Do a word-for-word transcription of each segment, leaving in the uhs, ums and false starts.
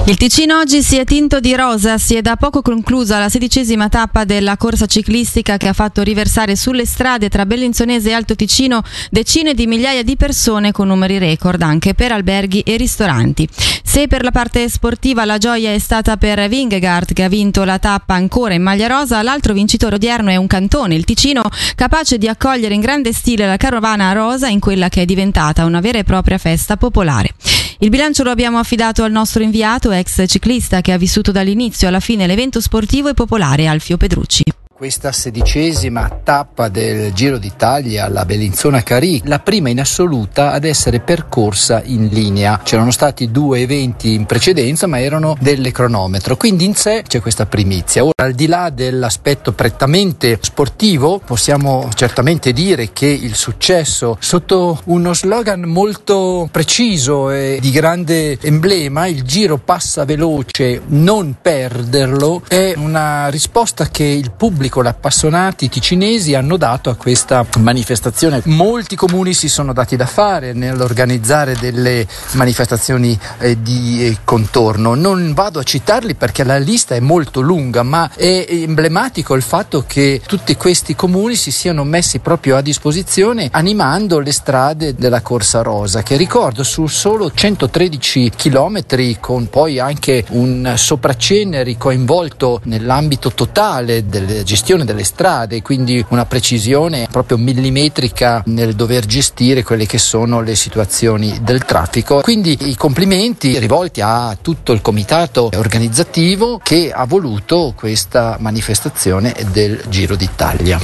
Il Ticino oggi si è tinto di rosa, si è da poco conclusa la sedicesima tappa della corsa ciclistica che ha fatto riversare sulle strade tra Bellinzonese e Alto Ticino decine di migliaia di persone con numeri record anche per alberghi e ristoranti. Se per la parte sportiva la gioia è stata per Vingegaard, che ha vinto la tappa ancora in maglia rosa, l'altro vincitore odierno è un cantone, il Ticino, capace di accogliere in grande stile la carovana rosa in quella che è diventata una vera e propria festa popolare. Il bilancio lo abbiamo affidato al nostro inviato, ex ciclista che ha vissuto dall'inizio alla fine l'evento sportivo e popolare, Alfio Pedrucci. Questa sedicesima tappa del Giro d'Italia alla Bellinzona Carì, la prima in assoluta ad essere percorsa in linea. C'erano stati due eventi in precedenza, ma erano delle cronometro, quindi in sé c'è questa primizia. Ora, al di là dell'aspetto prettamente sportivo, possiamo certamente dire che il successo, sotto uno slogan molto preciso e di grande emblema, il Giro passa veloce, non perderlo, è una risposta che il pubblico, gli appassionati ticinesi hanno dato a questa manifestazione. Molti comuni si sono dati da fare nell'organizzare delle manifestazioni eh, di eh, contorno. Non vado a citarli perché la lista è molto lunga, ma è emblematico il fatto che tutti questi comuni si siano messi proprio a disposizione animando le strade della Corsa Rosa, che ricordo su solo centotredici chilometri, con poi anche un sopraceneri coinvolto nell'ambito totale delle gestione delle strade, quindi una precisione proprio millimetrica nel dover gestire quelle che sono le situazioni del traffico. Quindi i complimenti rivolti a tutto il comitato organizzativo che ha voluto questa manifestazione del Giro d'Italia.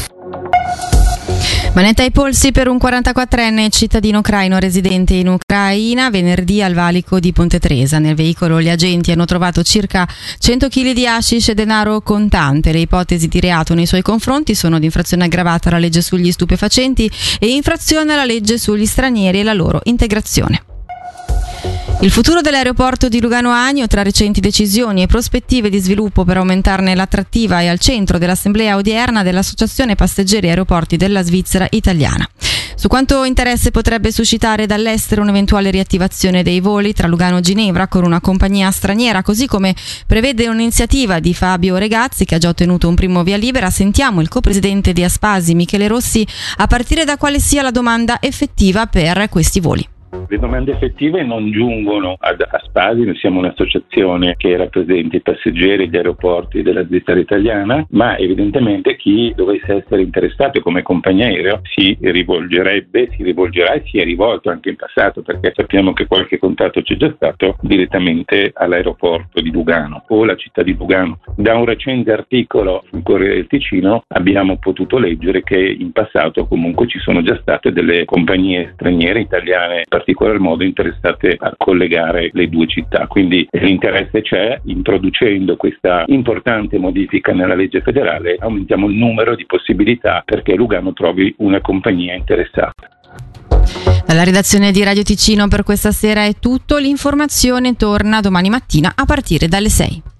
Manetta ai polsi per un quarantaquattrenne cittadino ucraino residente in Ucraina venerdì al valico di Ponte Tresa. Nel veicolo gli agenti hanno trovato circa cento chili di hashish e denaro contante. Le ipotesi di reato nei suoi confronti sono di infrazione aggravata alla legge sugli stupefacenti e infrazione alla legge sugli stranieri e la loro integrazione. Il futuro dell'aeroporto di Lugano Agno, tra recenti decisioni e prospettive di sviluppo per aumentarne l'attrattiva, è al centro dell'assemblea odierna dell'Associazione Passeggeri Aeroporti della Svizzera Italiana. Su quanto interesse potrebbe suscitare dall'estero un'eventuale riattivazione dei voli tra Lugano e Ginevra con una compagnia straniera, così come prevede un'iniziativa di Fabio Regazzi che ha già ottenuto un primo via libera, sentiamo il copresidente di Aspasi, Michele Rossi, a partire da quale sia la domanda effettiva per questi voli. Le domande effettive non giungono ad Aspasi, noi siamo un'associazione che rappresenta i passeggeri e gli aeroporti della Svizzera italiana, ma evidentemente chi dovesse essere interessato come compagnia aerea si rivolgerebbe, si rivolgerà e si è rivolto anche in passato, perché sappiamo che qualche contatto c'è già stato direttamente all'aeroporto di Lugano o la città di Lugano. Da un recente articolo sul Corriere del Ticino abbiamo potuto leggere che in passato comunque ci sono già state delle compagnie straniere italiane in particolar modo interessate a collegare le due città, quindi l'interesse c'è. Introducendo questa importante modifica nella legge federale aumentiamo il numero di possibilità perché Lugano trovi una compagnia interessata. Dalla redazione di Radio Ticino per questa sera è tutto, l'informazione torna domani mattina a partire dalle sei.